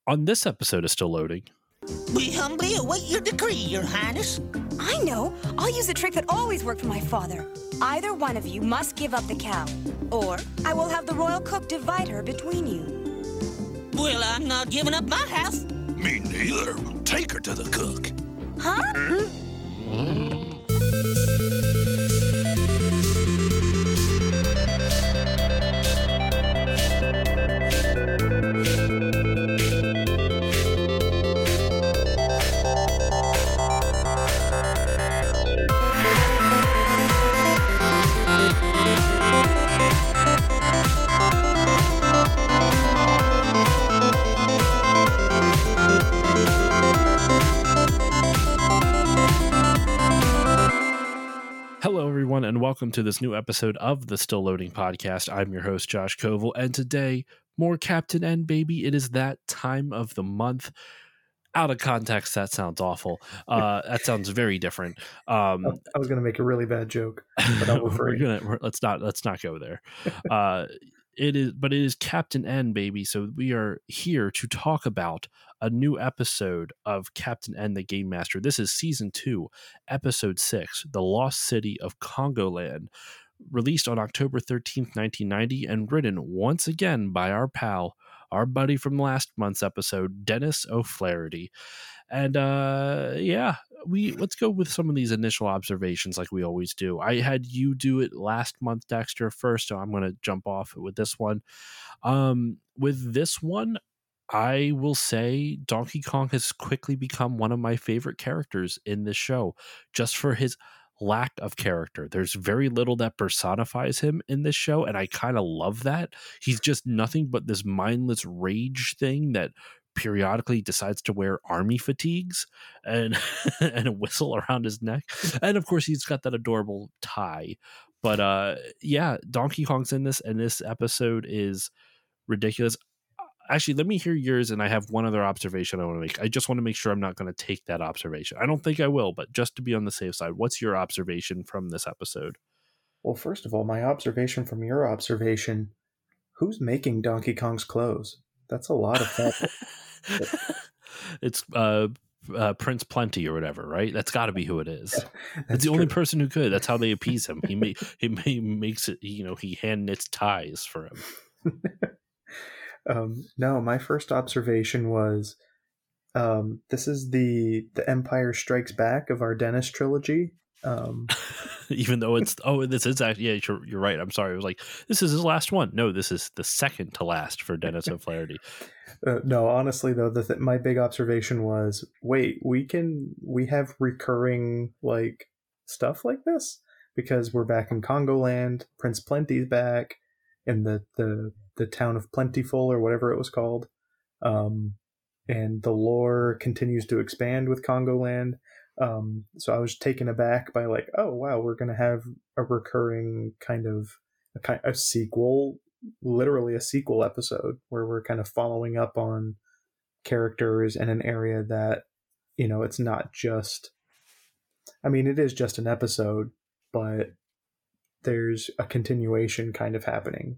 On this episode of Still Loading. We humbly await your decree, Your Highness. I know. I'll use a trick that always worked for my father. Either one of you must give up the cow, or I will have the royal cook divide her between you. Well, I'm not giving up my house. Me neither. Take her to the cook. Huh? Hello, everyone, and welcome to this new episode of the Still Loading podcast. I'm your host, Josh Koval, and today, more Captain N, baby. It is that time of the month. Out of context, that sounds awful. That sounds very different. I was going to make a really bad joke, but I'll refrain. Let's not go there. It is Captain N, baby. So we are here to talk about a new episode of Captain N, the Game Master. This is season 2, episode 6, The Lost City of Congoland, released on October 13th, 1990, and written once again by our pal, our buddy from last month's episode, Dennis O'Flaherty. And let's go with some of these initial observations like we always do. I had you do it last month, Dexter, first, so I'm going to jump off with this one. With this one, I will say Donkey Kong has quickly become one of my favorite characters in this show, just for his lack of character. There's very little that personifies him in this show, and I kind of love that. He's just nothing but this mindless rage thing that periodically decides to wear army fatigues and and a whistle around his neck, and of course he's got that adorable tie. But Donkey Kong's in this, and this episode is ridiculous. Actually, let me hear yours, and I have one other observation I want to make. I just want to make sure I'm not going to take that observation. I don't think I will, but just to be on the safe side, what's your observation from this episode? Well, first of all, my observation from your observation, who's making Donkey Kong's clothes? That's a lot of fabric. It's Prince Plenty or whatever, right? That's got to be who it is. It's the true. only person who could. That's how they appease him. He makes it. He hand knits ties for him. No, my first observation was this is the Empire Strikes Back of our Dennis trilogy. Even though this is actually, you're right. I'm sorry. I was like, this is his last one. No, this is the second to last for Dennis O'Flaherty. No, honestly though, my big observation was, wait, we have recurring like stuff like this because we're back in Congoland. Prince Plenty's back in the town of Plentiful or whatever it was called, and the lore continues to expand with Congoland. So I was taken aback by like, oh wow, we're gonna have a recurring kind of a sequel, literally a sequel episode where we're kind of following up on characters in an area that, it's not just, I mean, it is just an episode, but there's a continuation kind of happening.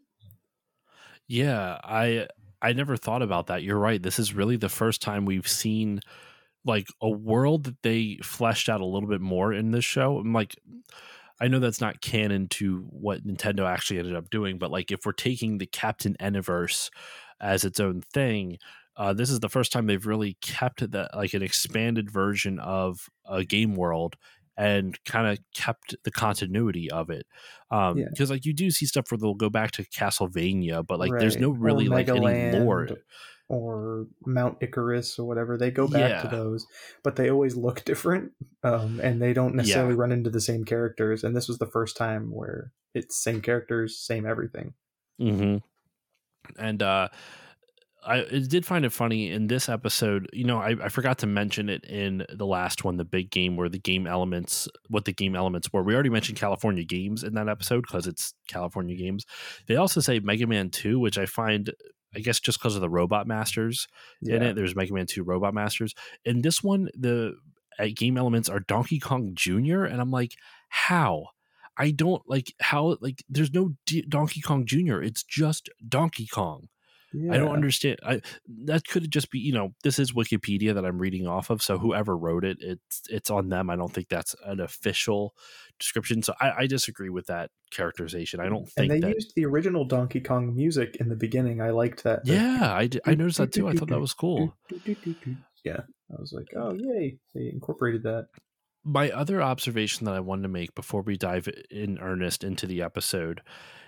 Yeah, I never thought about that. You're right. This is really the first time we've seen like a world that they fleshed out a little bit more in this show. I'm like, I know that's not canon to what Nintendo actually ended up doing, but like if we're taking the Captain N-verse as its own thing, this is the first time they've really kept that like an expanded version of a game world and kind of kept the continuity of it. Because like you do see stuff where they'll go back to Castlevania, but like there's no really like any lore. Or Mount Icarus or whatever. They go back to those, but they always look different, and they don't necessarily run into the same characters. And this was the first time where it's same characters, same everything. Mm-hmm. And I did find it funny in this episode. I forgot to mention it in the last one, the big game, where what the game elements were. We already mentioned California Games in that episode because it's California Games. They also say Mega Man 2, which I find, I guess just because of the Robot Masters in it. There's Mega Man 2 Robot Masters. In this one, the game elements are Donkey Kong Jr., and I'm like, how? I don't like how, like, there's no Donkey Kong Jr. It's just Donkey Kong. Yeah. I don't understand. That could just be, this is Wikipedia that I'm reading off of. So whoever wrote it, it's on them. I don't think that's an official description. So I disagree with that characterization. I don't think And they that. used the original Donkey Kong music in the beginning. I liked that. Yeah, I noticed that too. I thought that was cool. Yeah, I was like, oh yay, they incorporated that. My other observation that I wanted to make before we dive in earnest into the episode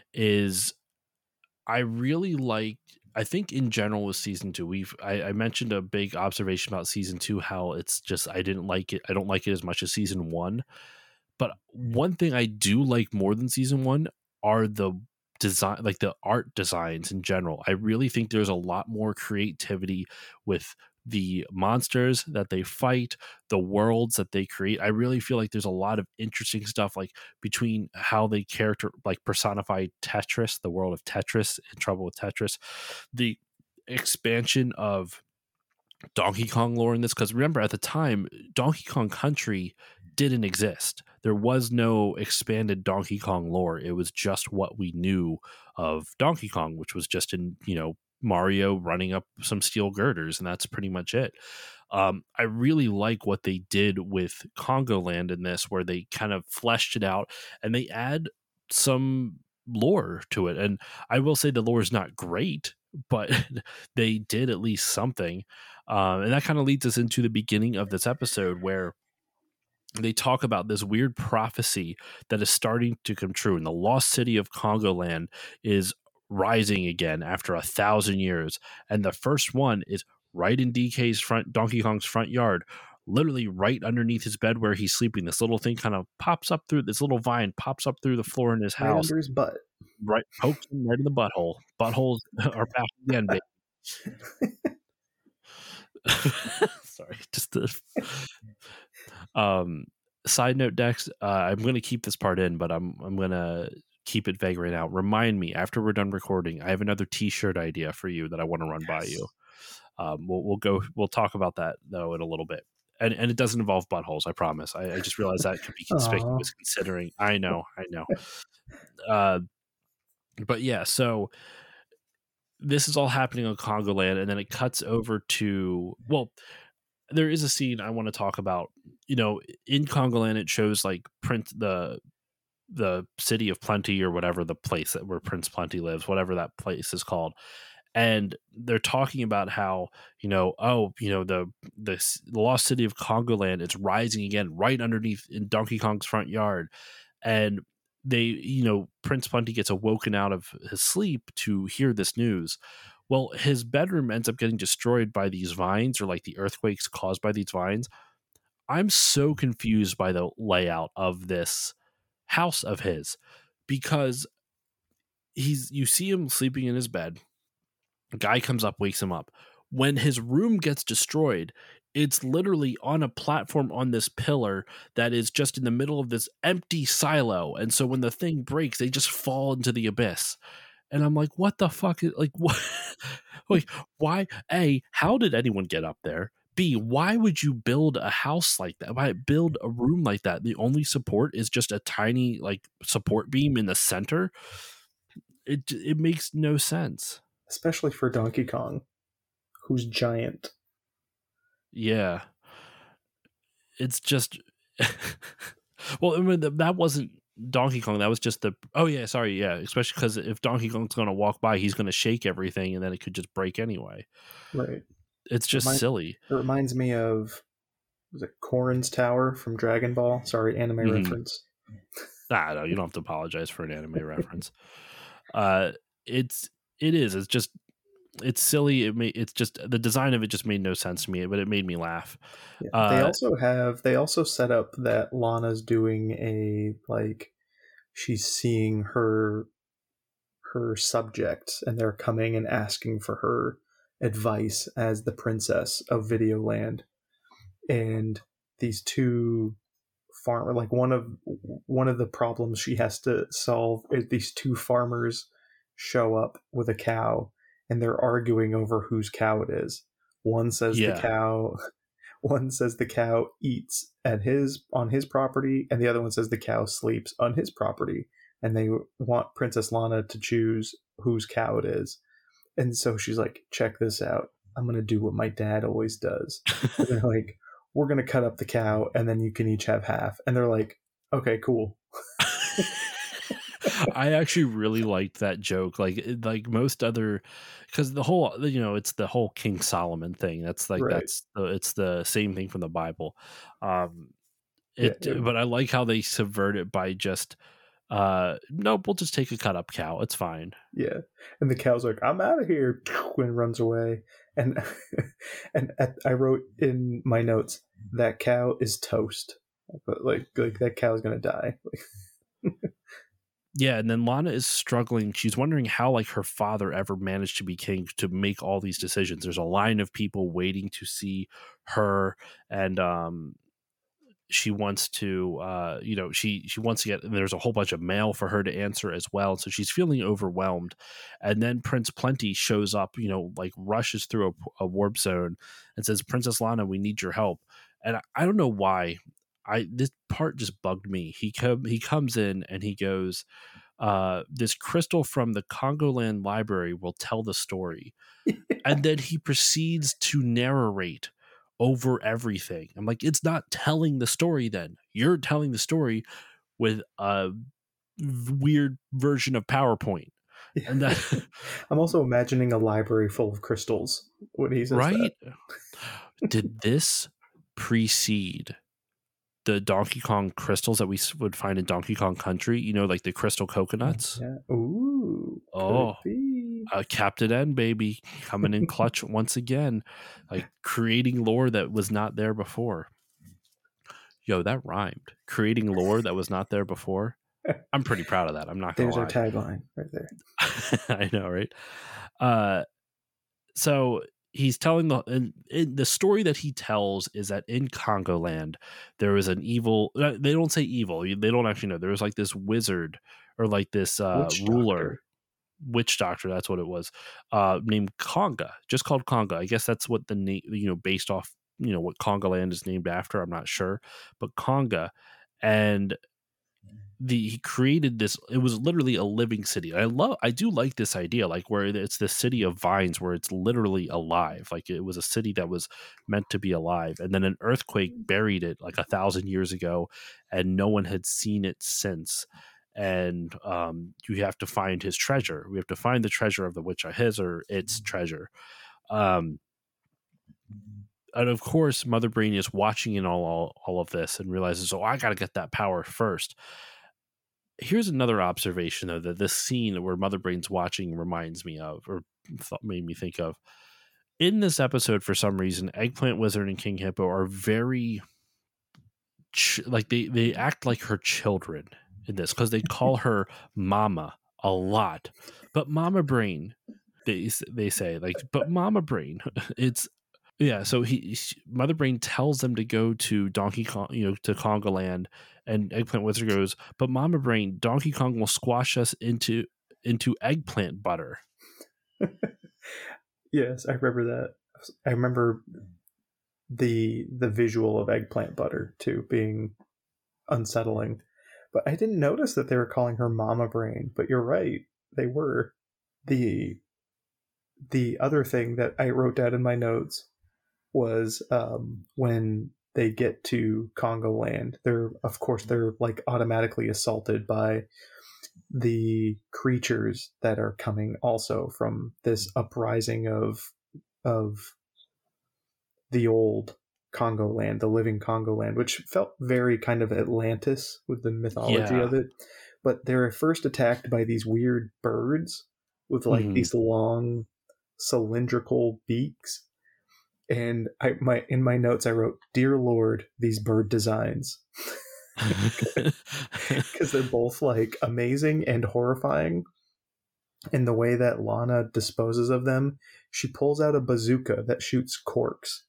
is I really liked. I think in general with season 2, I mentioned a big observation about season 2, how it's just I didn't like it. I don't like it as much as season 1. But one thing I do like more than season 1 are the design, like the art designs in general. I really think there's a lot more creativity with the monsters that they fight, the worlds that they create. I really feel like there's a lot of interesting stuff, like between how they personify Tetris, the world of Tetris, in Trouble with Tetris, the expansion of Donkey Kong lore in this. Because remember, at the time, Donkey Kong Country didn't exist. There was no expanded Donkey Kong lore. It was just what we knew of Donkey Kong, which was just in, Mario running up some steel girders, and that's pretty much it. I really like what they did with Congo Land in this, where they kind of fleshed it out and they add some lore to it. And I will say the lore is not great, but they did at least something. And that kind of leads us into the beginning of this episode, where they talk about this weird prophecy that is starting to come true. And the lost city of Congo Land is rising again after 1,000 years. And the first one is right in Donkey Kong's front yard, literally right underneath his bed where he's sleeping. This little thing kind of pops up through, this little vine pops up through the floor in his house. Right under his butt. Right, pokes him right in the butthole. Buttholes are back again, baby. Sorry, just the side note, Dex. I'm going to keep this part in, but I'm going to keep it vague right now. Remind me after we're done recording. I have another T-shirt idea for you that I want to run by you. We'll talk about that though in a little bit, and it doesn't involve buttholes. I promise. I just realized that could be conspicuous considering. I know. But yeah, so this is all happening on Congo Land, and then it cuts over to, there is a scene I want to talk about. In Congo Land, it shows like the city of Plenty, or whatever the place where Prince Plenty lives, whatever that place is called. And they're talking about how, the lost city of Congo Land is rising again right underneath in Donkey Kong's front yard. And Prince Plenty gets awoken out of his sleep to hear this news. Well, his bedroom ends up getting destroyed by these vines, or like the earthquakes caused by these vines. I'm so confused by the layout of this house of his, because you see him sleeping in his bed. A guy comes up, wakes him up. When his room gets destroyed, it's literally on a platform on this pillar that is just in the middle of this empty silo. And so when the thing breaks, they just fall into the abyss. And I'm like, what the fuck is, like, what? Like, why? A, how did anyone get up there? B, why would you build a house like that? Why build a room like that? The only support is just a tiny like support beam in the center. It makes no sense. Especially for Donkey Kong, who's giant. Yeah. It's just well, I mean, that wasn't Donkey Kong. That was just the especially because if Donkey Kong's going to walk by, he's going to shake everything, and then it could just break anyway. Right. It's just silly. It reminds me of, was it Corrin's Tower from Dragon Ball? Sorry, anime reference. No, you don't have to apologize for an anime reference. It's silly. It's just the design of it just made no sense to me, but it made me laugh. Yeah. They also set up that Lana's doing she's seeing her subjects, and they're coming and asking for her advice as the princess of Videoland. And these two one of the problems she has to solve is these two farmers show up with a cow, and they're arguing over whose cow it is. One says the cow eats on his property, and the other one says the cow sleeps on his property, and they want Princess Lana to choose whose cow it is. And so she's like, check this out. I'm going to do what my dad always does. And they're like, we're going to cut up the cow and then you can each have half. And they're like, okay, cool. I actually really liked that joke. Like most other, because the whole, it's the whole King Solomon thing. That's like, Right. it's the same thing from the Bible. But I like how they subvert it by just, nope, we'll just take a cut up cow. It's fine. Yeah. And the cow's like, I'm out of here, and runs away. And I wrote in my notes, that cow is toast. But like that cow is going to die. Yeah, and then Lana is struggling. She's wondering how like her father ever managed to be king, to make all these decisions. There's a line of people waiting to see her, and she wants to she wants to get, and there's a whole bunch of mail for her to answer as well. So she's feeling overwhelmed. And then Prince Plenty shows up, like rushes through a warp zone and says, Princess Lana, we need your help. And I don't know why. This part just bugged me. He comes in and he goes, this crystal from the Congoland library will tell the story. And then he proceeds to narrate over everything. I'm like, it's not telling the story then. You're telling the story with a weird version of PowerPoint. And that I'm also imagining a library full of crystals when he says right? that. Did this precede the Donkey Kong crystals that we would find in Donkey Kong Country? Like the crystal coconuts? Yeah. Ooh. Oh, Captain N, baby, coming in clutch once again, like creating lore that was not there before. Yo, that rhymed. Creating lore that was not there before. I'm pretty proud of that. I'm not gonna lie. There's our tagline right there. I know, right? So he's telling the story that he tells is that in Congoland there was an evil. They don't say evil. They don't actually know. There was like this wizard or like this ruler. Witch doctor, that's what it was, named Conga, just called Conga. I guess that's what the name, based off, what Congoland is named after. I'm not sure, but Conga, and he created this. It was literally a living city. I do like this idea, like where it's the city of vines, where it's literally alive. Like it was a city that was meant to be alive, and then an earthquake buried it like 1,000 years ago, and no one had seen it since. And you have to find his treasure. We have to find the treasure of the witch, his or its treasure. And of course, Mother Brain is watching in all of this and realizes, I got to get that power first. Here's another observation, though, that this scene where Mother Brain's watching reminds me of, or made me think of. In this episode, for some reason, Eggplant Wizard and King Hippo are very like they act like her children in this, because they call her Mama a lot. But Mama Brain, they say, like, but Mama Brain, it's, yeah. So Mother Brain tells them to go to Donkey Kong, to Congoland, and Eggplant Wizard goes, but Mama Brain, Donkey Kong will squash us into eggplant butter. Yes, I remember that. I remember the visual of eggplant butter too being unsettling. But I didn't notice that they were calling her Mama Brain, but you're right. They were. The other thing that I wrote down in my notes was when they get to Congoland, they're like automatically assaulted by the creatures that are coming also from this uprising of the old Congoland, the living Congoland, which felt very kind of Atlantis with the mythology of it. But they're first attacked by these weird birds with like these long cylindrical beaks. And in my notes I wrote, "Dear Lord, these bird designs." Because they're both like amazing and horrifying. And the way that Lana disposes of them, she pulls out a bazooka that shoots corks.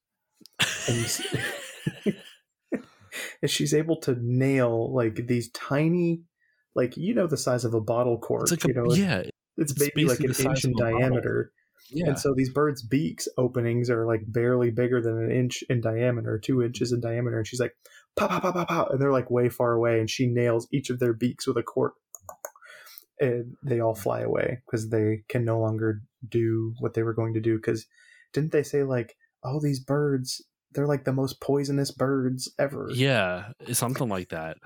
And she's able to nail like these tiny, like, the size of a bottle cork. It's like it's maybe like an inch in diameter. Yeah. And so these birds' beaks openings are like barely bigger than an inch in diameter, 2 inches in diameter. And she's like, pow, pow, pow, pow, pow. And they're like way far away. And she nails each of their beaks with a cork. And they all fly away because they can no longer do what they were going to do. Because didn't they say like, oh, these birds, they're like the most poisonous birds ever? Yeah, something like that.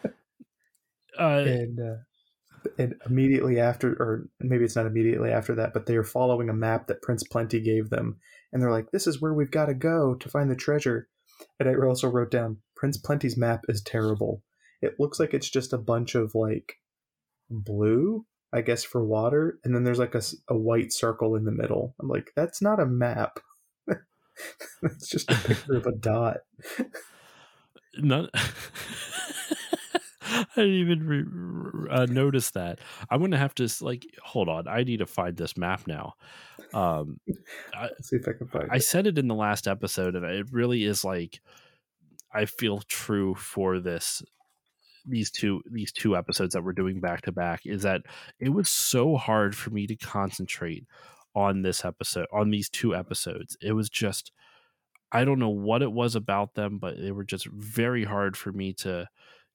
And immediately after, or maybe it's not immediately after that, but they're following a map that Prince Plenty gave them, and they're like, this is where we've got to go to find the treasure. And I also wrote down, Prince Plenty's map is terrible. It looks like it's just a bunch of like blue, I guess, for water, and then there's like a white circle in the middle. I'm like, that's not a map. It's just a picture of a dot. None. I didn't even notice that. I'm gonna have to like hold on. I need to find this map now. Let's see if I can find I it. said it in the last episode, and it really is like I feel true for these two episodes that we're doing back to back. Is that it was so hard for me to concentrate on this episode, on these two episodes. It was just, I don't know what it was about them, but they were just very hard for me to,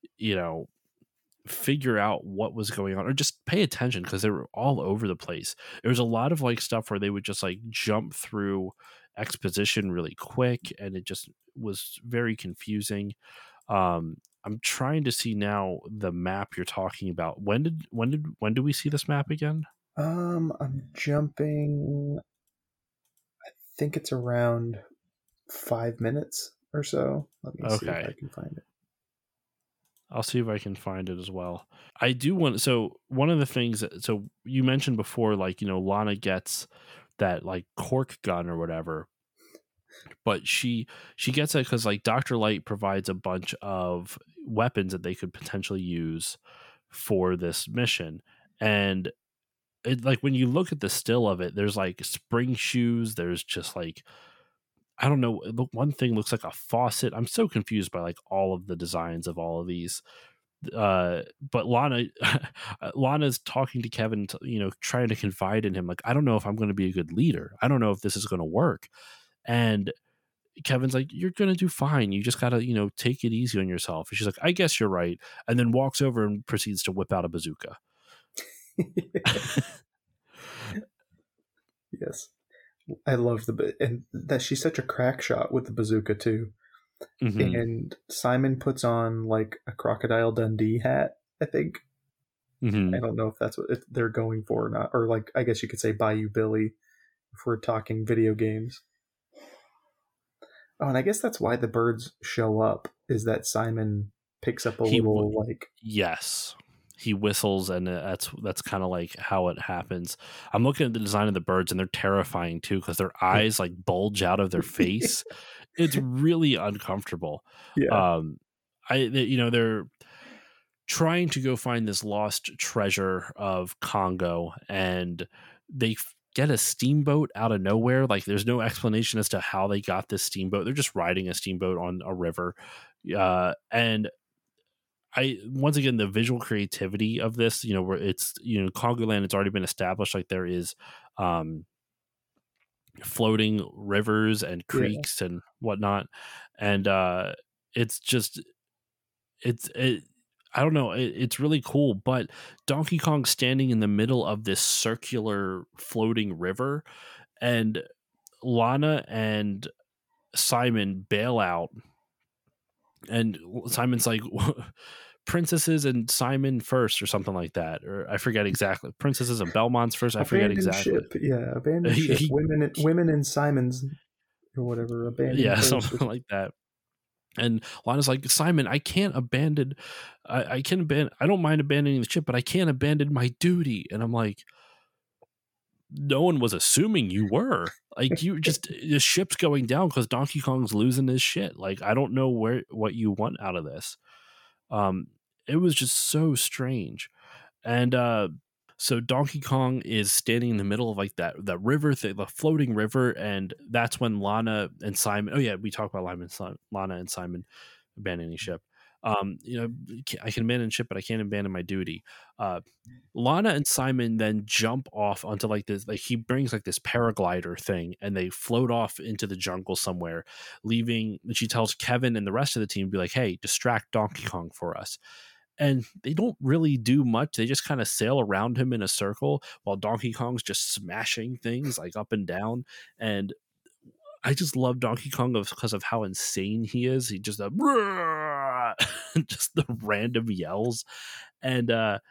figure out what was going on or just pay attention, because they were all over the place. There was a lot of like stuff where they would just like jump through exposition really quick, and it just was very confusing. I'm trying to see now the map you're talking about. When do we see this map again? I'm jumping. I think it's around 5 minutes or so. Let me see if I can find it. I'll see if I can find it as well. I do want, so one of the things so you mentioned before, like, Lana gets that like cork gun or whatever, but she gets it because like Dr. Light provides a bunch of weapons that they could potentially use for this mission. And it, like, when you look at the still of it, there's like spring shoes, there's just like, I don't know, the one thing looks like a faucet. I'm so confused by like all of the designs of all of these. But Lana's talking to Kevin, trying to confide in him, like, I don't know if I'm going to be a good leader. I don't know if this is going to work. And Kevin's like, you're going to do fine. You just got to, take it easy on yourself. And she's like, I guess you're right. And then walks over and proceeds to whip out a bazooka. Yes. I love and that she's such a crack shot with the bazooka too. Mm-hmm. And Simon puts on like a Crocodile Dundee hat, I think. Mm-hmm. I don't know if that's what they're going for or not. Or like, I guess you could say Bayou Billy if we're talking video games. Oh, and I guess that's why the birds show up, is that Simon picks up Yes. He whistles, and that's kind of like how it happens. I'm looking at the design of the birds, and they're terrifying too, because their eyes like bulge out of their face. It's really uncomfortable. Yeah. They're trying to go find this lost treasure of Congo, and they get a steamboat out of nowhere. Like, there's no explanation as to how they got this steamboat. They're just riding a steamboat on a river, and once again, the visual creativity of this, where it's, Congoland, it's already been established, like there is floating rivers and creeks and whatnot. And it's just, I don't know, it's really cool. But Donkey Kong standing in the middle of this circular floating river, and Lana and Simon bail out, and Simon's like, princesses and Simon first, or something like that, or I forget exactly. Princesses and Belmonts first. I forget exactly. Ship. Yeah, abandoned ship. Women and Simon's or whatever. Abandoned. Yeah, something like that. And Lana's like, Simon, I can't abandon. I don't mind abandoning the ship, but I can't abandon my duty. And I'm like, no one was assuming you were. Like, you just, the ship's going down because Donkey Kong's losing his shit. Like, I don't know what you want out of this. It was just so strange. And so Donkey Kong is standing in the middle of like that river, the floating river, and that's when Lana and Simon, we talk about Lana and Simon abandoning ship. I can abandon ship, but I can't abandon my duty. Lana and Simon then jump off onto like this, like he brings like this paraglider thing, and they float off into the jungle somewhere, leaving. And she tells Kevin and the rest of the team to be like, hey, distract Donkey Kong for us. and they don't really do much. They just kind of sail around him in a circle while Donkey Kong's just smashing things like up and down. And I just love Donkey Kong because of how insane he is. He just just the random yells, and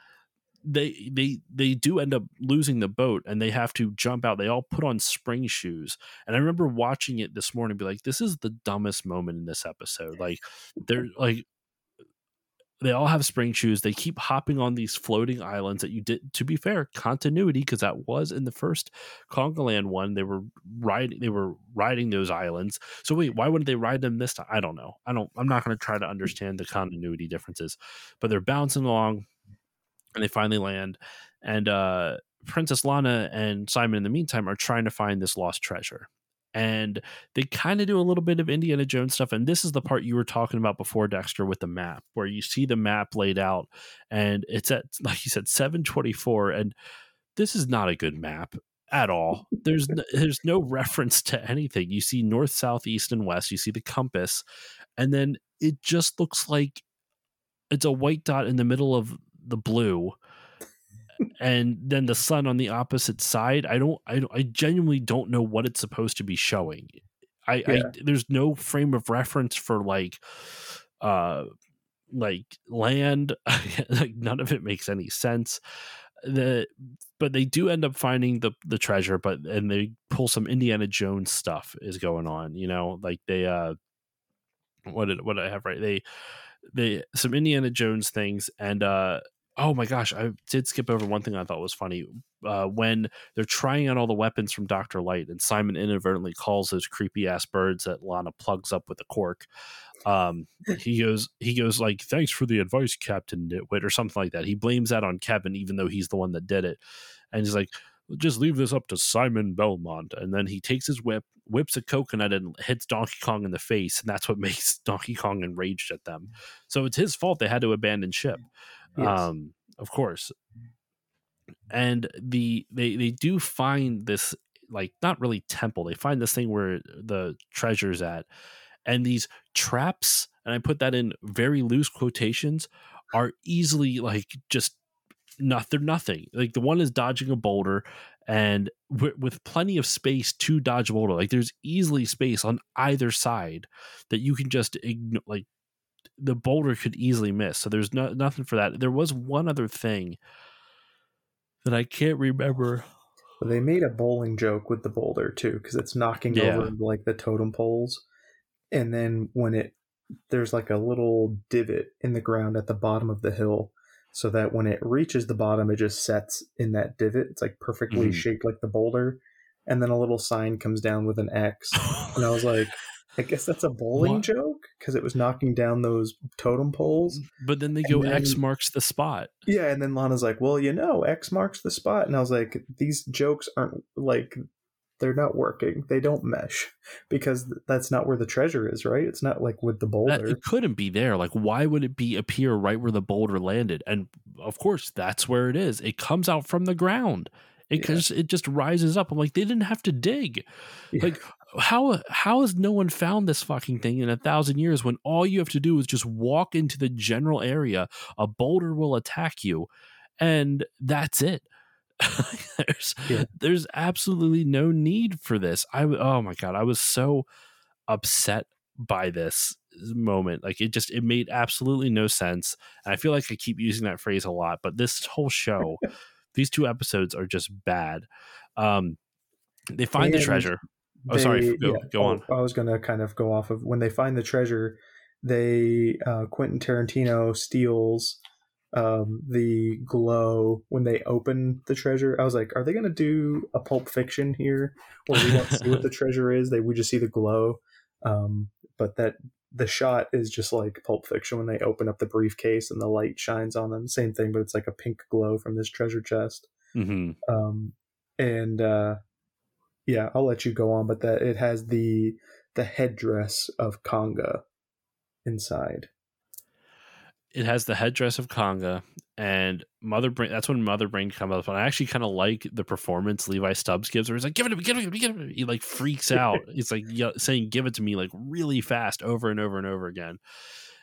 they do end up losing the boat, and they have to jump out. They all put on spring shoes, and I remember watching it this morning, and be like, "This is the dumbest moment in this episode." Like they're like. They all have spring shoes. They keep hopping on these floating islands that you did, to be fair, continuity, because that was in the first Conga Land one. They were riding those islands. So wait, why wouldn't they ride them this time? I don't know. I'm not going to try to understand the continuity differences, but they're bouncing along and they finally land. And Princess Lana and Simon in the meantime are trying to find this lost treasure. And they kind of do a little bit of Indiana Jones stuff. And this is the part you were talking about before, Dexter, with the map, where you see the map laid out and it's at, like you said, 724. And this is not a good map at all. There's no reference to anything. You see north, south, east, and west. You see the compass. And then it just looks like it's a white dot in the middle of the blue. And then the sun on the opposite side. I genuinely don't know what it's supposed to be showing. There's no frame of reference for like land. Like none of it makes any sense. But they do end up finding the treasure, and they pull some Indiana Jones stuff is going on, like they what did I have right? They some Indiana Jones things, and oh my gosh, I did skip over one thing I thought was funny. When they're trying out all the weapons from Dr. Light, and Simon inadvertently calls those creepy ass birds that Lana plugs up with a cork. He goes like, "Thanks for the advice, Captain Nitwit," or something like that. He blames that on Kevin, even though he's the one that did it. And he's like, "Just leave this up to Simon Belmont." And then he takes his whip, whips a coconut, and hits Donkey Kong in the face. And that's what makes Donkey Kong enraged at them. So it's his fault they had to abandon ship. Yes. Of course. And they do find this, like, not really temple. They find this thing where the treasure's at. And these traps, and I put that in very loose quotations, are easily like just they're nothing. Like the one is dodging a boulder, and with plenty of space to dodge a boulder. Like there's easily space on either side that you can just ignore. Like the boulder could easily miss. So there's nothing for that. There was one other thing that I can't remember. Well, they made a bowling joke with the boulder too, because it's knocking over like the totem poles. And then there's like a little divot in the ground at the bottom of the hill, so that when it reaches the bottom, it just sets in that divot. It's like perfectly shaped like the boulder. And then a little sign comes down with an X. And I was like, I guess that's a bowling joke, because it was knocking down those totem poles. But then they go, X marks the spot. Yeah, and then Lana's like, well, X marks the spot. And I was like, these jokes aren't like, they're not working. They don't mesh, because that's not where the treasure is, right? It's not like with the boulder. It couldn't be there. Like, why would it appear right where the boulder landed? And of course, that's where it is. It comes out from the ground. It just rises up. I'm like, they didn't have to dig. Yeah. Like, how has no one found this fucking thing in 1,000 years when all you have to do is just walk into the general area, a boulder will attack you, and that's it. There's absolutely no need for this. Oh my God, I was so upset by this moment. Like it made absolutely no sense. And I feel like I keep using that phrase a lot, but this whole show, these 2 episodes are just bad. They find the treasure. Go on. I was going to kind of go off of when they find the treasure. Quentin Tarantino steals the glow when they open the treasure. I was like, are they going to do a Pulp Fiction here where we don't see what the treasure is? We just see the glow. But that the shot is just like Pulp Fiction when they open up the briefcase and the light shines on them. Same thing, but it's like a pink glow from this treasure chest. Mm-hmm. I'll let you go on, but that it has the headdress of Conga inside. It has the headdress of Conga, and Mother Brain. That's when Mother Brain comes up. And I actually kind of like the performance Levi Stubbs gives, where he's like, "Give it to me, give it to me, give it to me." He like freaks out. He's like saying, "Give it to me," like really fast, over and over and over again.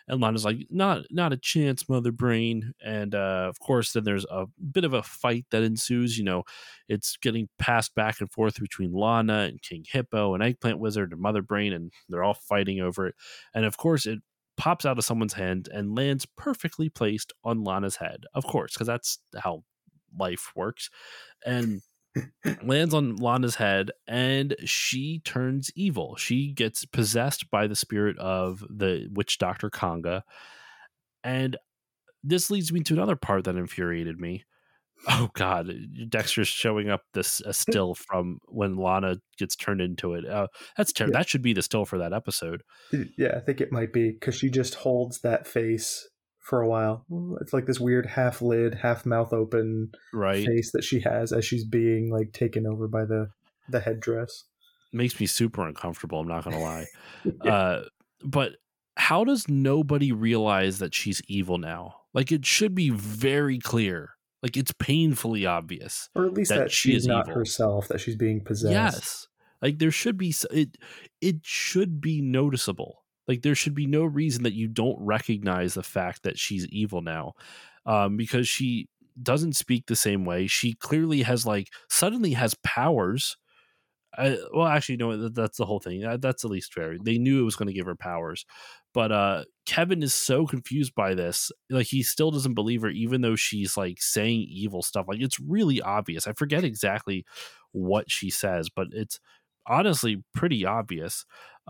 And Lana's like, not a chance, Mother Brain. And of course, then there's a bit of a fight that ensues. It's getting passed back and forth between Lana and King Hippo and Eggplant Wizard and Mother Brain, and they're all fighting over it. And of course, it pops out of someone's hand and lands perfectly placed on Lana's head. Of course, because that's how life works. And lands on Lana's head, and she turns evil. She gets possessed by the spirit of the witch doctor Kanga. And this leads me to another part that infuriated me. Oh God, Dexter's showing up a still from when Lana gets turned into it. That's terrible. Yeah. That should be the still for that episode. Yeah, I think it might be, because she just holds that face for a while. It's like this weird half lid, half mouth open face that she has as she's being like taken over by the headdress. Makes me super uncomfortable, I'm not gonna lie. But how does nobody realize that she's evil now? Like, it should be very clear. Like, it's painfully obvious. Or at least that she's not evil herself, that she's being possessed. Yes. Like, there should be it should be noticeable. Like, there should be no reason that you don't recognize the fact that she's evil now, because she doesn't speak the same way. She clearly has suddenly has powers. Well, actually, no, that's the whole thing. That's at least fair. They knew it was going to give her powers, but Kevin is so confused by this. Like, he still doesn't believe her, even though she's like saying evil stuff. Like, it's really obvious. I forget exactly what she says, but it's honestly pretty obvious.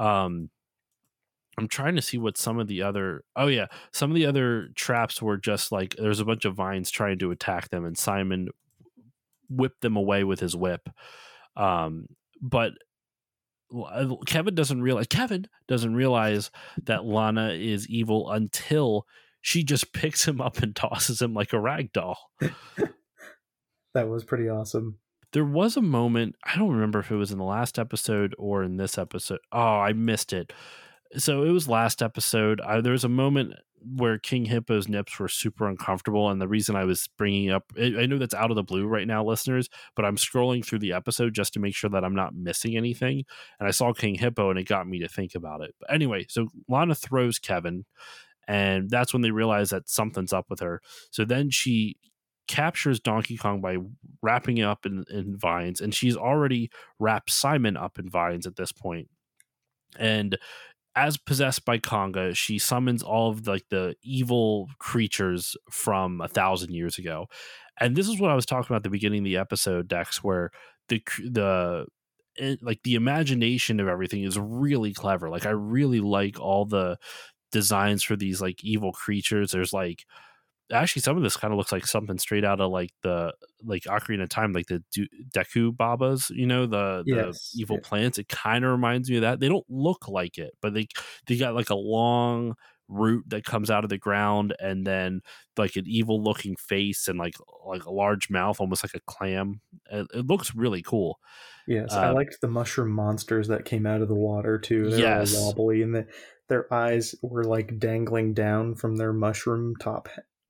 I'm trying to see what some of the other traps were just like, there's a bunch of vines trying to attack them, and Simon whipped them away with his whip. But Kevin doesn't realize that Lana is evil until she just picks him up and tosses him like a rag doll. That was pretty awesome. There was a moment, I don't remember if it was in the last episode or in this episode. Oh, I missed it. So it was last episode. There was a moment where King Hippo's nips were super uncomfortable, and the reason I was bringing up, I know that's out of the blue right now, listeners, but I'm scrolling through the episode just to make sure that I'm not missing anything, and I saw King Hippo, and it got me to think about it. But anyway, so Lana throws Kevin, and that's when they realize that something's up with her. So then she captures Donkey Kong by wrapping it up in vines, and she's already wrapped Simon up in vines at this point. And as possessed by Kanga, she summons all of the evil creatures from 1,000 years ago. And this is what I was talking about at the beginning of the episode, Dex, where the imagination of everything is really clever. Like, I really like all the designs for these like evil creatures. There's actually some of this kind of looks like something straight out of the Ocarina of Time, like the Deku Babas, the evil plants. It kind of reminds me of that. They don't look like it, but they got like a long root that comes out of the ground, and then like an evil looking face and like a large mouth, almost like a clam. It looks really cool. Yes, I liked the mushroom monsters that came out of the water too. They're all wobbly, and their eyes were like dangling down from their mushroom top.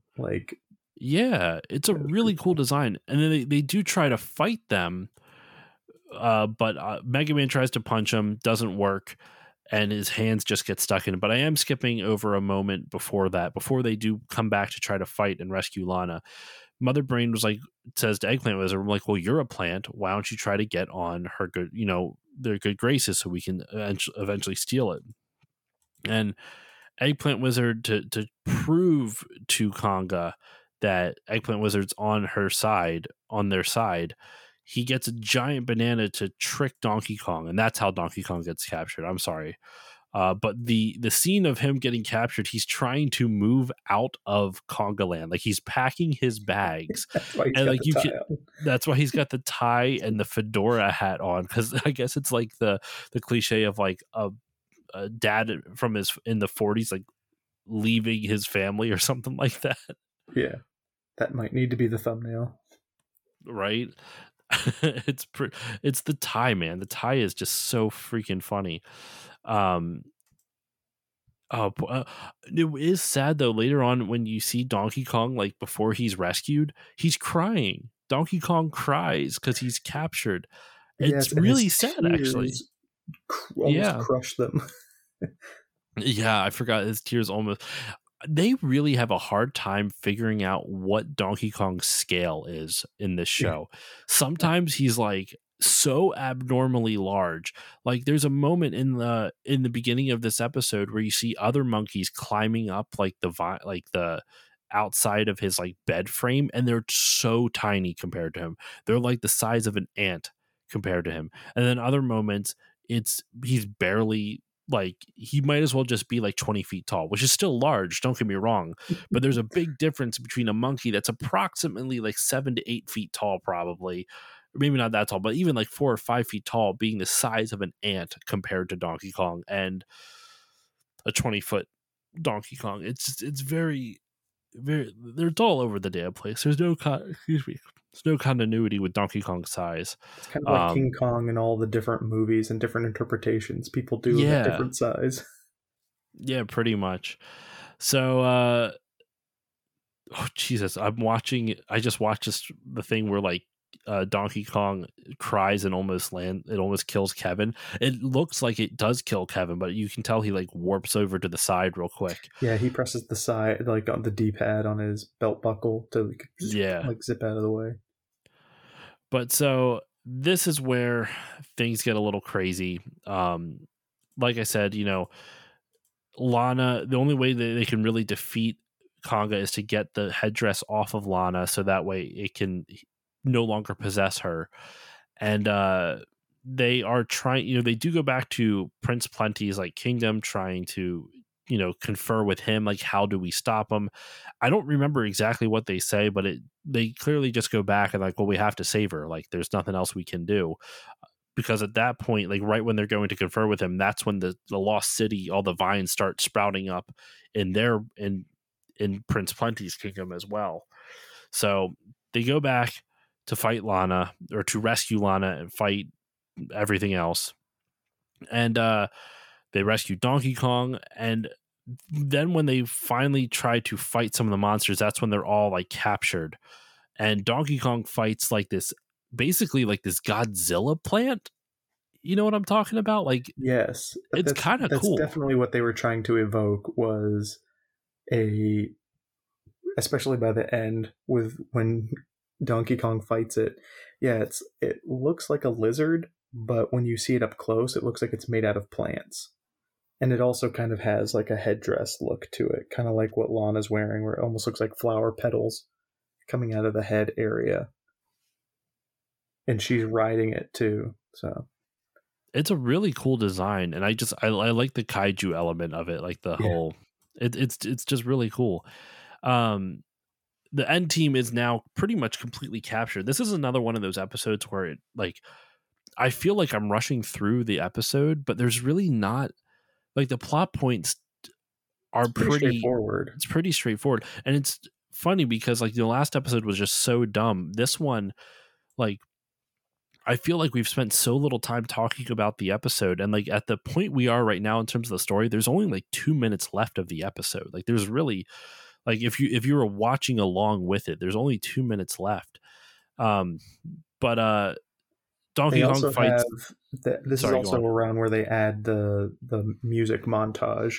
It's a really cool design. And then they do try to fight them, but Mega Man tries to punch him, doesn't work, and his hands just get stuck in it. But I am skipping over a moment before that, before they do come back to try to fight and rescue Lana. Mother Brain says to Eggplant Wizard, like, well, you're a plant, why don't you try to get on her good, their good graces so we can eventually steal it. And Eggplant Wizard, to prove to Kanga that Eggplant Wizard's on their side, he gets a giant banana to trick Donkey Kong, and that's how Donkey Kong gets captured. I'm sorry. But the scene of him getting captured, he's trying to move out of Conga Land. Like, he's packing his bags. That's why he's got the tie and the fedora hat on, because I guess it's like the cliche of like a dad from in the 40s, like leaving his family or something like that. Yeah, that might need to be the thumbnail, right? It's the tie, man. The tie is just so freaking funny. It is sad though. Later on, when you see Donkey Kong, like before he's rescued, he's crying. Donkey Kong cries because he's captured. It's really sad, actually. Almost crush them. Yeah, I forgot his tears almost. They really have a hard time figuring out what Donkey Kong's scale is in this show. Sometimes he's like so abnormally large. Like there's a moment in the beginning of this episode where you see other monkeys climbing up like the outside of his like bed frame, and they're so tiny compared to him. They're like the size of an ant compared to him. And then other moments he's barely, like he might as well just be like 20 feet tall, which is still large, don't get me wrong, but there's a big difference between a monkey that's approximately like 7 to 8 feet tall, probably, maybe not that tall, but even like 4 or 5 feet tall, being the size of an ant compared to Donkey Kong and a 20-foot Donkey Kong. It's very, very, they're all over the damn place. There's no continuity with Donkey Kong's size. It's kind of like King Kong and all the different movies and different interpretations people do with a different size. Yeah, pretty much. So, oh Jesus, I just watched the thing where like Donkey Kong cries and it almost kills Kevin. It looks like it does kill Kevin, but you can tell he like warps over to the side real quick. Yeah, he presses the side, like on the D-pad on his belt buckle to like zip out of the way. But so this is where things get a little crazy. Like I said, Lana, the only way that they can really defeat Conga is to get the headdress off of Lana, so that way it can no longer possess her. And they are trying, they do go back to Prince Plenty's like kingdom, trying to confer with him, like, how do we stop him? I don't remember exactly what they say, but they clearly just go back and like, well, we have to save her, like there's nothing else we can do. Because at that point, like right when they're going to confer with him, that's when the lost city, all the vines start sprouting up in Prince Plenty's kingdom as well. So they go back to fight Lana, or to rescue Lana and fight everything else. And they rescue Donkey Kong. And then when they finally try to fight some of the monsters, that's when they're all like captured. And Donkey Kong fights like this, basically like this Godzilla plant. You know what I'm talking about? Like, yes, it's kind of cool. That's definitely what they were trying to evoke, was especially by the end with when Donkey Kong fights it. Yeah, it looks like a lizard, but when you see it up close, it looks like it's made out of plants. And it also kind of has like a headdress look to it, kind of like what Lana's wearing, where it almost looks like flower petals coming out of the head area. And she's riding it too, so it's a really cool design, and I like the kaiju element of it, like the whole. It's just really cool. The end team is now pretty much completely captured. This is another one of those episodes where it, like, I feel like I'm rushing through the episode, but there's really not, like, the plot points are pretty straightforward. It's pretty straightforward, and it's funny because like the last episode was just so dumb. This one, like, I feel like we've spent so little time talking about the episode, and like at the point we are right now in terms of the story, there's only like 2 minutes left of the episode. Like there's really, like if you were watching along with it, there's only 2 minutes left. But Donkey Kong fights. This is also around where they add the music montage.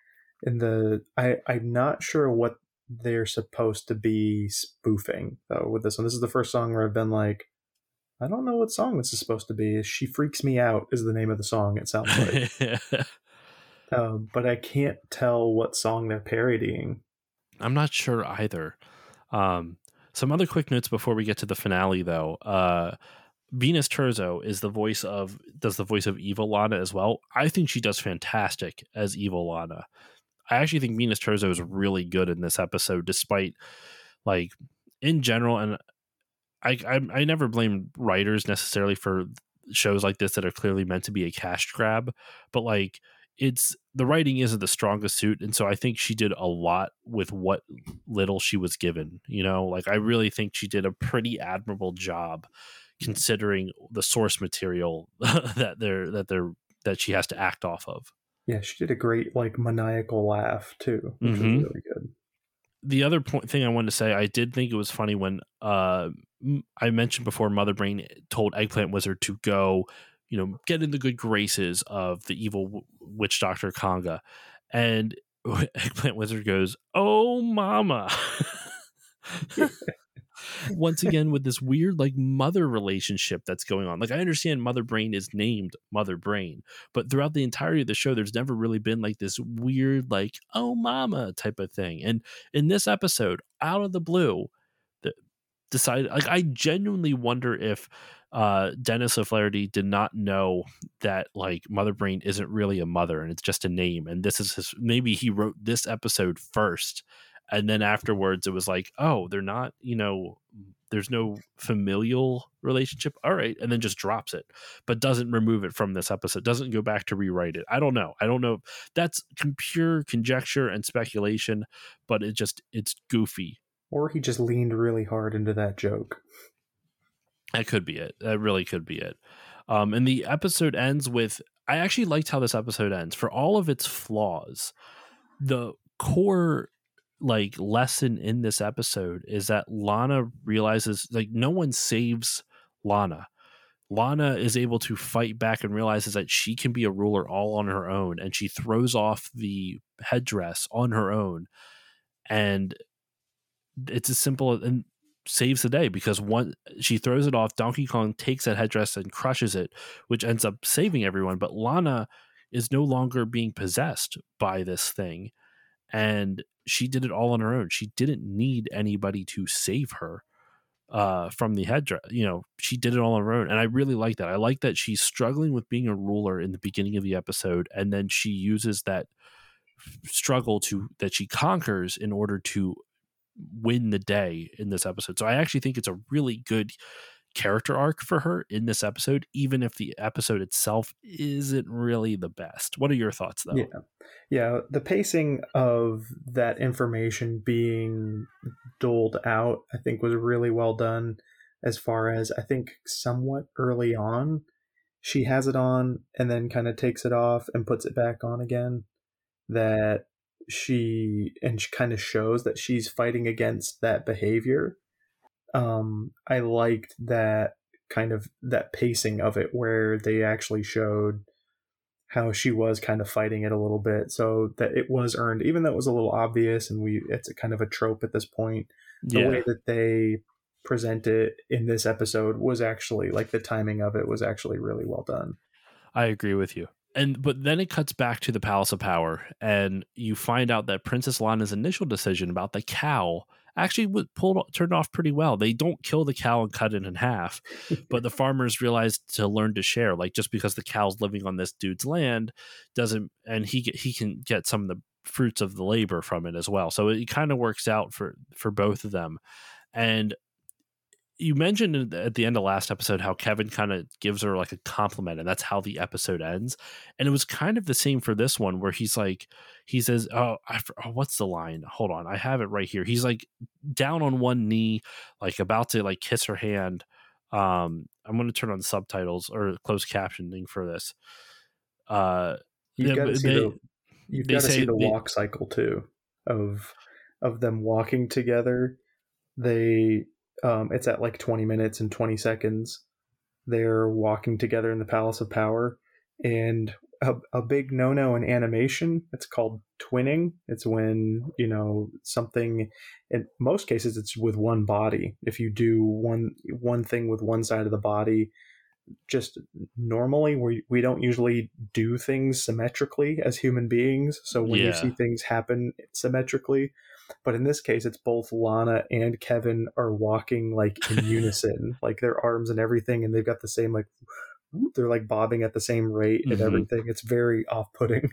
I'm not sure what they're supposed to be spoofing though with this one. This is the first song where I've been like, I don't know what song this is supposed to be. She Freaks Me Out is the name of the song, it sounds like. But I can't tell what song they're parodying. I'm not sure either. Some other quick notes before we get to the finale, though. Venus Terzo does the voice of Evil Lana as well. I think she does fantastic as Evil Lana. I actually think Venus Terzo is really good in this episode, despite, like, in general, and I never blame writers necessarily for shows like this that are clearly meant to be a cash grab, but like the writing isn't the strongest suit, and so I think she did a lot with what little she was given. Like I really think she did a pretty admirable job considering the source material that she has to act off of. Yeah, she did a great like maniacal laugh too, which was really good. The other thing I wanted to say, I did think it was funny when I mentioned before Mother Brain told Eggplant Wizard to go, get in the good graces of the evil witch doctor Conga. And Eggplant Wizard goes, "Oh, mama." Once again, with this weird like mother relationship that's going on. Like, I understand Mother Brain is named Mother Brain, but throughout the entirety of the show, there's never really been like this weird like "oh mama" type of thing. And in this episode, out of the blue, decided, like, I genuinely wonder if Dennis O'Flaherty did not know that like Mother Brain isn't really a mother and it's just a name, and this is his, maybe he wrote this episode first, and then afterwards it was like, oh, they're not, there's no familial relationship, all right, and then just drops it, but doesn't remove it from this episode, doesn't go back to rewrite it. I don't know, that's pure conjecture and speculation, but it's goofy. Or he just leaned really hard into that joke. That could be it. That really could be it. And the episode ends with, I actually liked how this episode ends. For all of its flaws, the core like lesson in this episode is that Lana realizes like no one saves Lana. Lana is able to fight back and realizes that she can be a ruler all on her own, and she throws off the headdress on her own, and it's as simple and saves the day, because she throws it off, Donkey Kong takes that headdress and crushes it, which ends up saving everyone. But Lana is no longer being possessed by this thing, and she did it all on her own. She didn't need anybody to save her from the headdress. She did it all on her own, and I really like that. I like that she's struggling with being a ruler in the beginning of the episode, and then she uses that struggle that she conquers in order to win the day in this episode. So I actually think it's a really good character arc for her in this episode, even if the episode itself isn't really the best. What are your thoughts, though? Yeah, the pacing of that information being doled out, I think, was really well done. As far as, I think, somewhat early on, she has it on and then kind of takes it off and puts it back on again. That she kind of shows that she's fighting against that behavior. I liked that kind of that pacing of it, where they actually showed how she was kind of fighting it a little bit, so that it was earned, even though it was a little obvious and it's a kind of a trope at this point. The way that they present it in this episode was actually, like, the timing of it was actually really well done. I agree with you. But then it cuts back to the Palace of Power, and you find out that Princess Lana's initial decision about the cow actually turned off pretty well. They don't kill the cow and cut it in half, but the farmers realized to learn to share. Like, just because the cow's living on this dude's land doesn't, and he can get some of the fruits of the labor from it as well. So it kind of works out for both of them. And you mentioned at the end of last episode how Kevin kind of gives her like a compliment, and that's how the episode ends. And it was kind of the same for this one, where he says, what's the line? Hold on, I have it right here. He's like down on one knee, like about to like kiss her hand. I'm going to turn on the subtitles or closed captioning for this. You've got to see the walk cycle too of them walking together. It's at like 20 minutes and 20 seconds. They're walking together in the Palace of Power, and a big no-no in animation, it's called twinning. It's when, something, in most cases it's with one body. If you do one thing with one side of the body, just normally we don't usually do things symmetrically as human beings. So when you see things happen symmetrically, but in this case, it's both Lana and Kevin are walking like in unison, like their arms and everything, and they've got the same, like, they're like bobbing at the same rate and everything. It's very off-putting.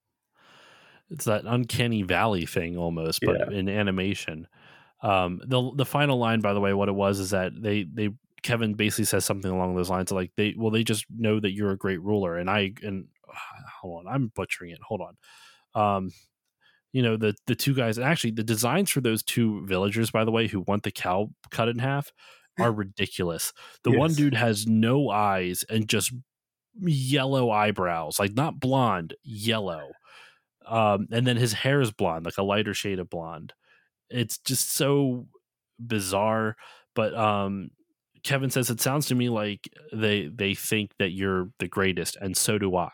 It's that uncanny valley thing almost, but in animation. The final line, by the way, what it was is that Kevin basically says something along those lines of like they just know that you're a great ruler, and hold on, I'm butchering it. Hold on. The two guys, and actually the designs for those two villagers, by the way, who want the cow cut in half are ridiculous. The one dude has no eyes and just yellow eyebrows, like not blonde, yellow. And then his hair is blonde, like a lighter shade of blonde. It's just so bizarre. But Kevin says, it sounds to me like they think that you're the greatest, and so do I.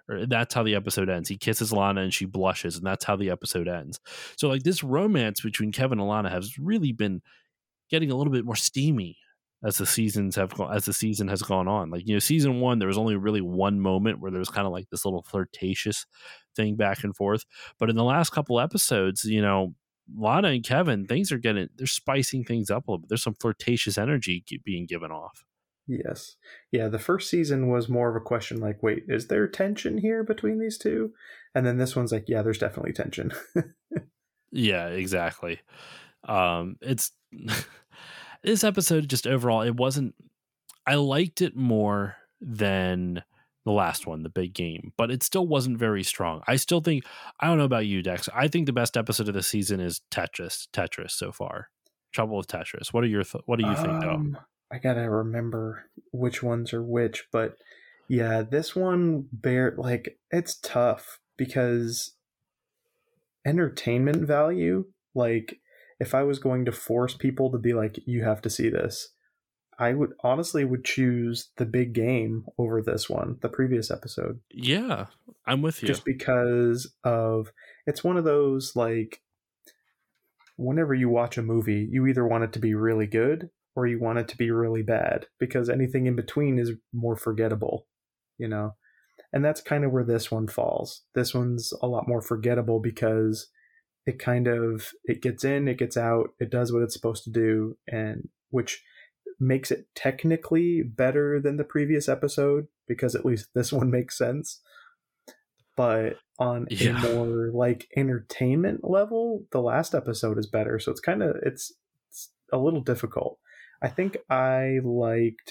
Or that's how the episode ends. He kisses Lana and she blushes, and that's how the episode ends. So like this romance between Kevin and Lana has really been getting a little bit more steamy as the season has gone on. Like, season 1, there was only really one moment where there was kind of like this little flirtatious thing back and forth. But in the last couple episodes, Lana and Kevin, they're spicing things up a little bit. There's some flirtatious energy being given off. Yes. Yeah, the first season was more of a question like, wait, is there tension here between these two? And then this one's like, yeah, there's definitely tension. Yeah, exactly. It's this episode just overall, I liked it more than the last one, the big game, but it still wasn't very strong. I still think, I don't know about you, Dex, I think the best episode of the season is Tetris so far. Trouble with Tetris. What do you think though? I gotta remember which ones are which, but yeah, this one it's tough because entertainment value, like if I was going to force people to be like, you have to see this, I would choose the big game over this one, the previous episode. Yeah, I'm with you. Just because of, it's one of those, like, whenever you watch a movie, you either want it to be really good or you want it to be really bad, because anything in between is more forgettable, And that's kind of where this one falls. This one's a lot more forgettable because it gets in, it gets out, it does what it's supposed to do, and which makes it technically better than the previous episode, because at least this one makes sense. But on a more like entertainment level, the last episode is better. So it's a little difficult. I think I liked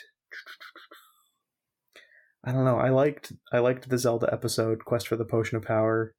the Zelda episode, Quest for the Potion of Power.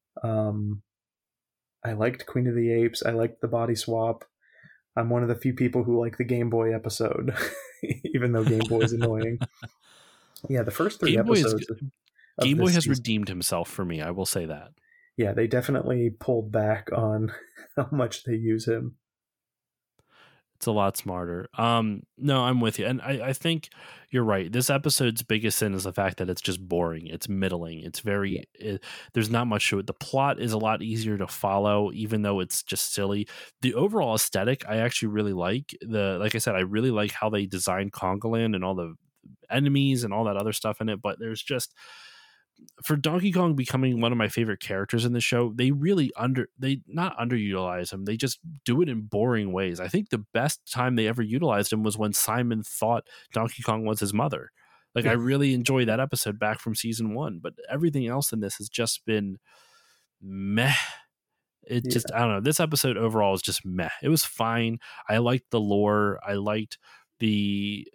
I liked Queen of the Apes. I liked the body swap. I'm one of the few people who like the Game Boy episode, even though Game Boy is annoying. Yeah, the first 3 episodes. Game Boy has redeemed himself for me, I will say that. Yeah, they definitely pulled back on how much they use him. It's a lot smarter. No, I'm with you. And I think you're right. This episode's biggest sin is the fact that it's just boring. It's middling. It's there's not much to it. The plot is a lot easier to follow, even though it's just silly. The overall aesthetic, I actually really like. Like I said, I really like how they designed Congoland and all the enemies and all that other stuff in it. But there's just, for Donkey Kong becoming one of my favorite characters in the show, they really not underutilize him. They just do it in boring ways. I think the best time they ever utilized him was when Simon thought Donkey Kong was his mother. Like, I really enjoyed that episode back from season 1, but everything else in this has just been meh. I don't know. This episode overall is just meh. It was fine. I liked the lore. I liked the,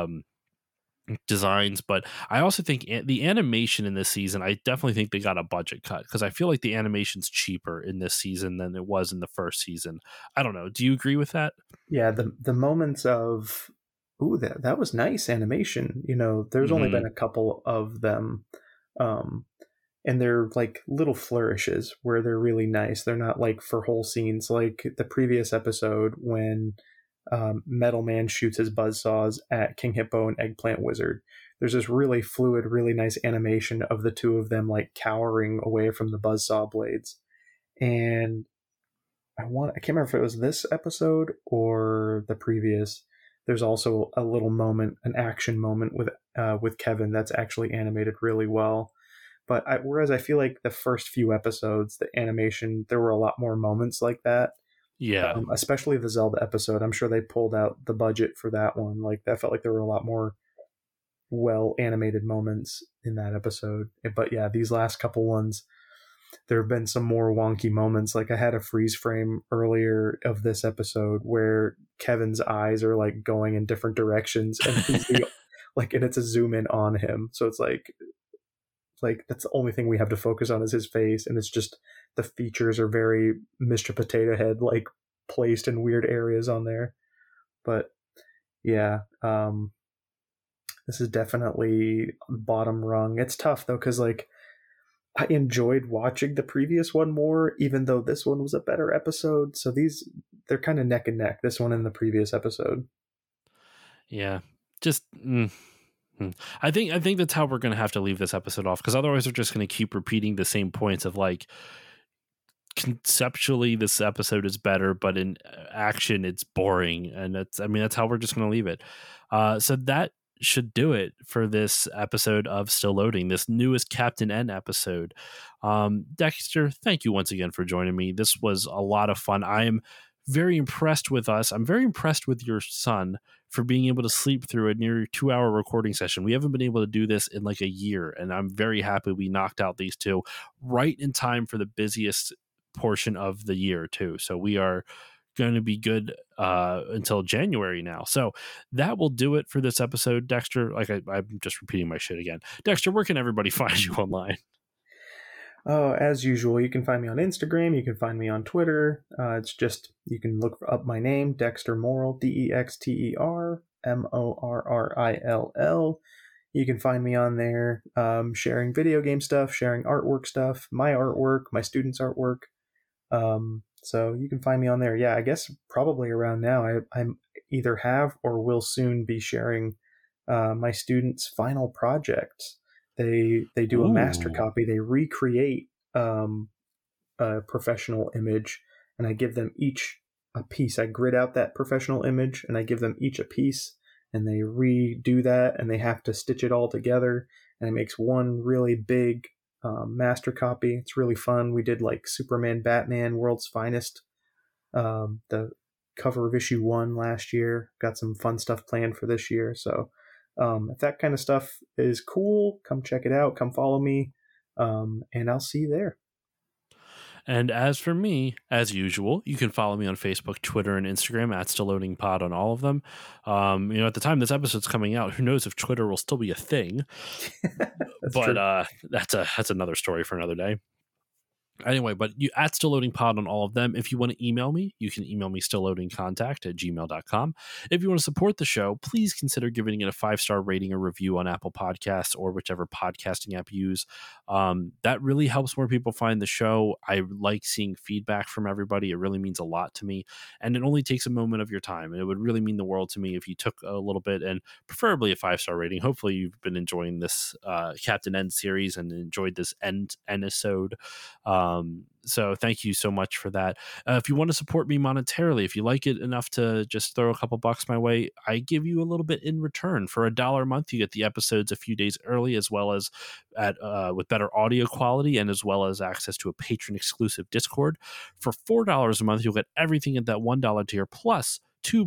designs, but I also think the animation in this season, I definitely think they got a budget cut, because I feel like the animation's cheaper in this season than it was in the first season. I don't know. Do you agree with that? Yeah, the moments of, ooh, that was nice animation. There's only been a couple of them, and they're like little flourishes where they're really nice. They're not like for whole scenes, like the previous episode when Metal Man shoots his buzzsaws at King Hippo and Eggplant Wizard. There's this really fluid, really nice animation of the two of them like cowering away from the buzzsaw blades. And I can't remember if it was this episode or the previous. There's also a little moment, an action moment with Kevin that's actually animated really well. But whereas I feel like the first few episodes, the animation, there were a lot more moments like that. Yeah. Especially the Zelda episode. I'm sure they pulled out the budget for that one. Like, that felt like there were a lot more well animated moments in that episode. But yeah, these last couple ones, there have been some more wonky moments. Like, I had a freeze frame earlier of this episode where Kevin's eyes are like going in different directions, and he's and it's a zoom in on him. So it's like that's the only thing we have to focus on is his face, and it's just the features are very Mr. Potato Head, like placed in weird areas on there. But yeah, this is definitely bottom rung. It's tough though, because like I enjoyed watching the previous one more, even though this one was a better episode. So they're kind of neck and neck, this one and the previous episode. Yeah, just I think that's how we're going to have to leave this episode off, because otherwise we're just going to keep repeating the same points of like, conceptually this episode is better, but in action it's boring, and that's how we're just going to leave it. So that should do it for this episode of Still Loading, this newest Captain N episode. Dexter, thank you once again for joining me. This was a lot of fun. I am very impressed with us. I'm very impressed with your son for being able to sleep through a near 2-hour recording session. We haven't been able to do this in like a year, and I'm very happy we knocked out these two right in time for the busiest portion of the year too. So we are going to be good until January now. So that will do it for this episode. Dexter, like I'm just repeating my shit again. Dexter, where can everybody find you online? As usual, you can find me on Instagram. You can find me on Twitter. It's just, you can look up my name, Dexter Morrill, DexterMorrill. You can find me on there sharing video game stuff, sharing artwork stuff, my artwork, my students' artwork. So you can find me on there. Yeah, I guess probably around now I'm either have or will soon be sharing my students' final projects. They do a master copy. They recreate a professional image, and I give them each a piece. I grid out that professional image, and I give them each a piece, and they redo that, and they have to stitch it all together, and it makes one really big master copy. It's really fun. We did like Superman, Batman, World's Finest, the cover of issue 1 last year. Got some fun stuff planned for this year. So if that kind of stuff is cool, come check it out. Come follow me, and I'll see you there. And as for me, as usual, you can follow me on Facebook, Twitter, and Instagram at StillLoadingPod on all of them. At the time this episode's coming out, who knows if Twitter will still be a thing? But that's another story for another day. Anyway, but you at StillLoadingPod on all of them. If you want to email me, you can email me stillloadingcontact@gmail.com. If you want to support the show, please consider giving it a 5-star rating or review on Apple Podcasts or whichever podcasting app you use. That really helps more people find the show. I like seeing feedback from everybody. It really means a lot to me, and it only takes a moment of your time, and it would really mean the world to me if you took a little bit, and preferably a 5-star rating. Hopefully you've been enjoying this Captain N series and enjoyed this episode. So thank you so much for that. If you want to support me monetarily, if you like it enough to just throw a couple bucks my way, I give you a little bit in return. For $1 a month, you get the episodes a few days early, as well as with better audio quality, and as well as access to a patron exclusive Discord. For $4 a month, you'll get everything at that $1 tier, plus 2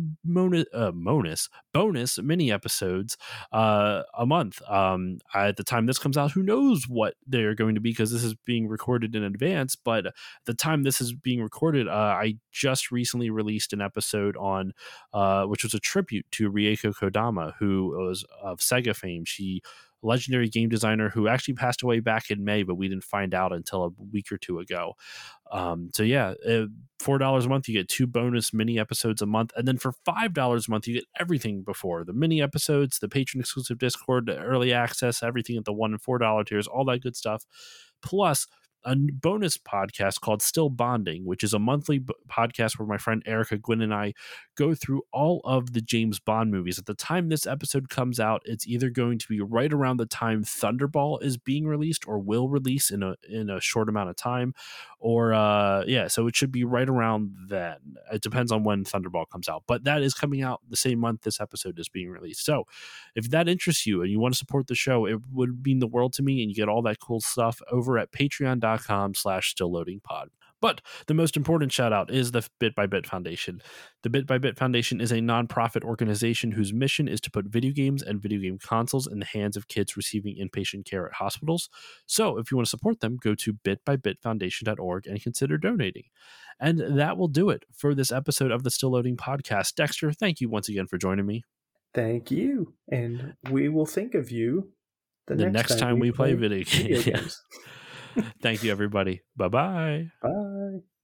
bonus mini episodes a month. At the time this comes out, who knows what they're going to be, because this is being recorded in advance. But at the time this is being recorded, I just recently released an episode on which was a tribute to Rieko Kodama, who was of Sega fame. She legendary game designer who actually passed away back in May, but we didn't find out until a week or two ago. So yeah, $4 a month, you get 2 bonus mini episodes a month. And then for $5 a month, you get everything before the mini episodes, the patron exclusive Discord, the early access, everything at the $1 and $4 tiers, all that good stuff. Plus a bonus podcast called Still Bonding, which is a monthly podcast where my friend Erica Gwynn and I go through all of the James Bond movies. At the time this episode comes out, it's either going to be right around the time Thunderball is being released or will release in a short amount of time, or so it should be right around then. It depends on when Thunderball comes out, but that is coming out the same month this episode is being released. So if that interests you and you want to support the show, it would mean the world to me, and you get all that cool stuff over at patreon.com/stillloadingpod. But the most important shout out is the Bit by Bit Foundation. The Bit by Bit Foundation is a nonprofit organization whose mission is to put video games and video game consoles in the hands of kids receiving inpatient care at hospitals. So if you want to support them, go to bitbybitfoundation.org and consider donating. And that will do it for this episode of the Still Loading podcast. Dexter, thank you once again for joining me. Thank you. And we will think of you the next time we play video games. Thank you, everybody. Bye-bye. Bye.